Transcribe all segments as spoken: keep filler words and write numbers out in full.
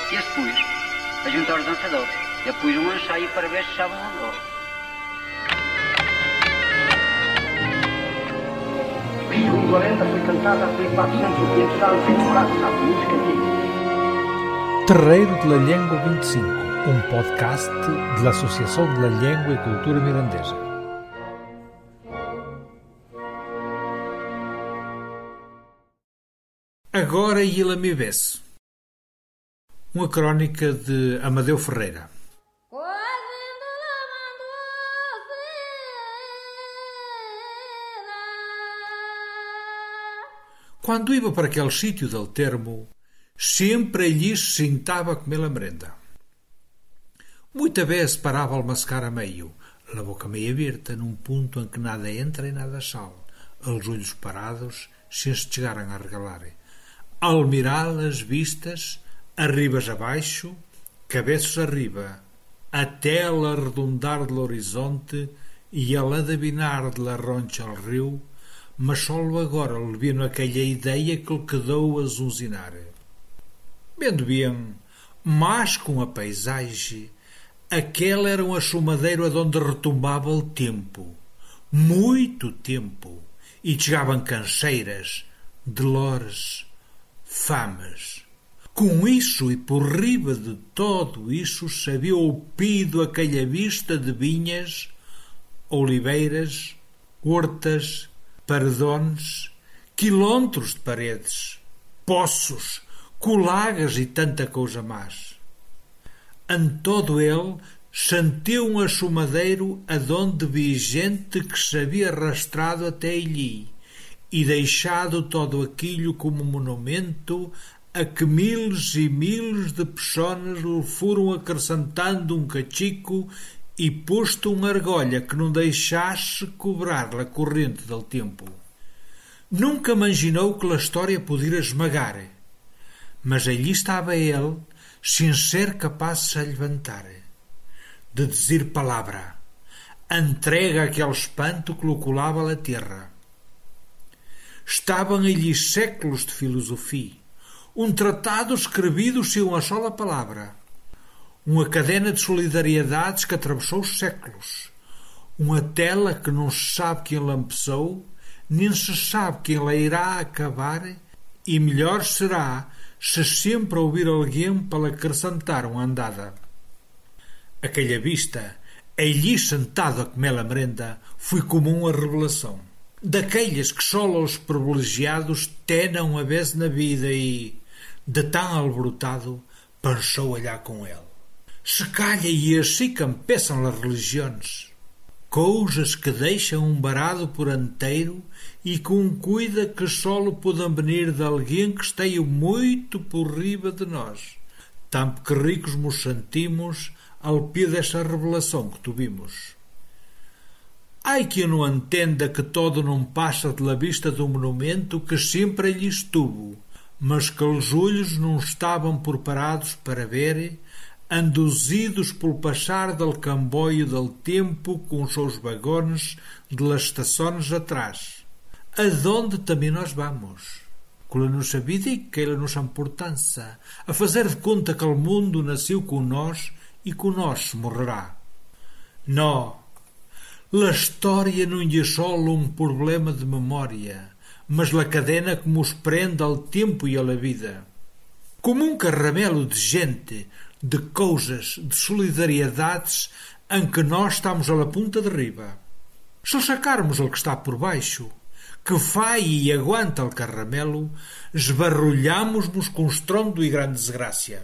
E as pus a juntar aos dançadores. E pus um ensaio para ver se estavam andou. Segundo a lenda, foi cantada há quatrocentos ou quinhentos anos em França, a música antiga. Terreiro de la Llengua vinte e cinco, um podcast da Associação de la Llengua e Cultura Mirandesa. Agora ele me vê-se. Uma crónica de Amadeu Ferreira. Quando ia para aquele sítio del termo, sempre allí se sentava a comer a merenda. Muita vez parava a mascar a meio, a boca meio aberta, num ponto em que nada entra e nada sai, os olhos parados, sem se chegarem a regalar. Ao mirar as vistas, arribas abaixo, cabeças arriba, até ela arredondar do horizonte e ela adivinar de la roncha ao rio, mas só agora lhe vino aquela ideia que lhe quedou a zunzinar. Vendo bem, mas com a paisagem, aquela era um assomadeiro adonde retumbava o tempo, muito tempo, e chegavam cancheiras, delores, fames. Com isso e por riba de todo isso sabia o pido aquela vista de vinhas, oliveiras, hortas, paredones, quilômetros de paredes, poços, colagas e tanta coisa mais. Em todo ele sentiu um assomadeiro adonde vi gente que se havia arrastado até ali e deixado todo aquilo como monumento a que miles e miles de pessoas lhe foram acrescentando um cachico e posto uma argolha que não deixasse cobrar a corrente do tempo. Nunca imaginou que a história podia esmagar, mas ali estava ele, sem ser capaz de se levantar, de dizer palavra, entrega aquele espanto que lhe colava a terra. Estavam ali séculos de filosofia, um tratado escrevido sem uma sola palavra, uma cadena de solidariedades que atravessou os séculos, uma tela que não se sabe quem lá empezou, nem se sabe quem lá irá acabar, e melhor será se sempre ouvir alguém para lhe acrescentar uma andada. Aquela vista, ali sentado a comer a merenda, foi como uma revelação, daquelas que só os privilegiados têm uma vez na vida e, de tão alborotado, pensou olhar com ele. Se calha e assim que empeçam as religiões, coisas que deixam um barado por inteiro e com cuida que só lhe podem venir de alguém que esteja muito por riba de nós, tanto que ricos nos sentimos ao pé desta revelação que tuvimos. Ai que não entenda que todo não passa de la vista do monumento que sempre ali estuvo, mas que os olhos não estavam preparados para ver, anduzidos pelo passar del camboio del tempo com os seus vagões de las estações atrás. Adonde também nós vamos? Com a nossa vida e com a nossa importância, a fazer de conta que o mundo nasceu com nós e com nós morrerá. Não, a história não é só um problema de memória, mas a cadena que nos prende ao tempo e à vida. Como um carramelo de gente, de coisas, de solidariedades em que nós estamos à ponta de riba. Se sacarmos o que está por baixo, que faz e aguenta o carramelo, esbarrulhamos-nos com estrondo e grande desgraça.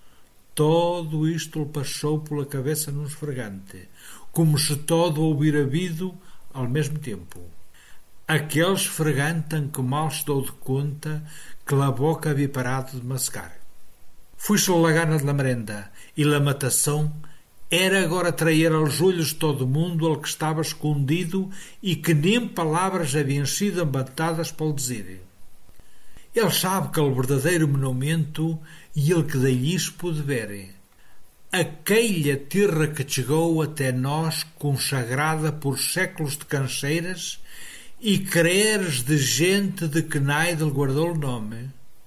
Todo isto lhe passou pela cabeça num esfregante, como se todo houvera havido ao mesmo tempo. Aquele esfregante em que mal se deu de conta que a boca havia parado de mascar. Foi-se a gana de la merenda, e a matação era agora trair aos olhos de todo mundo ao que estava escondido e que nem palavras haviam sido embatadas para o dizer. Ele sabe que é o verdadeiro monumento e ele que dali se pôde ver. Aquela terra que chegou até nós consagrada por séculos de cancheiras e creres de gente de que Naidel guardou o nome,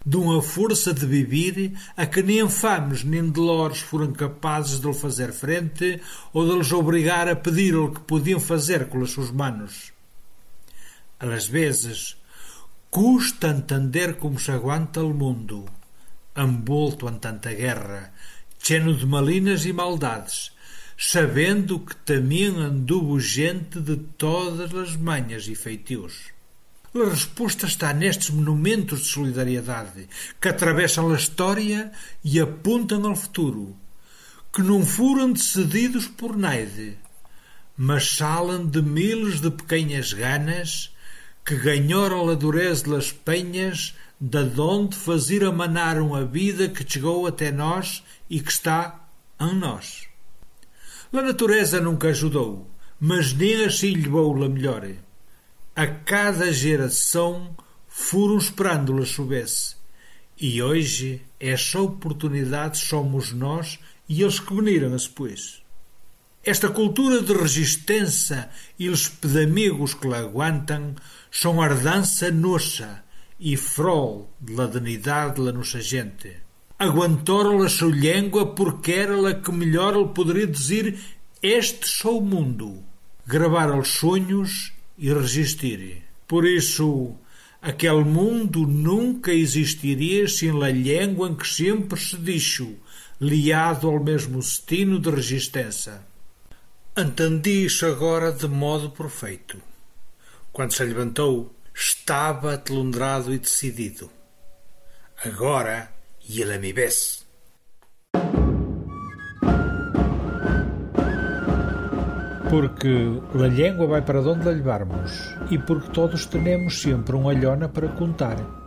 de uma força de viver a que nem infames nem de lores foram capazes de lhe fazer frente ou de lhes obrigar a pedir o que podiam fazer com as suas manos. Às vezes, custa entender como se aguanta o mundo, envolto em tanta guerra, cheio de malinas e maldades, sabendo que também anduvo gente de todas as manhas e feitios. A resposta está nestes monumentos de solidariedade que atravessam a história e apontam ao futuro, que não foram decididos por naide, mas salam de miles de pequenas ganas que ganharam a dureza das penhas de onde fazer amanaram a vida que chegou até nós e que está em nós. A natureza nunca ajudou, mas nem assim levou a melhor. A cada geração foram esperando-la chovesse, e hoje essa oportunidade somos nós e eles que veniram depois. Esta cultura de resistência e os pedamigos que la aguentam são ardança nossa e frol da dignidade da nossa gente. Aguentaram a sua língua porque era a que melhor lhe poderia dizer este sou o mundo, gravar os sonhos e resistir. Por isso, aquele mundo nunca existiria sem a língua em que sempre se dicho, liado ao mesmo destino de resistência. Entendi isso agora de modo perfeito. Quando se levantou, estava atolondrado e decidido. Agora ele me vesse. Porque a língua vai para onde a levarmos e porque todos temos sempre uma olhona para contar.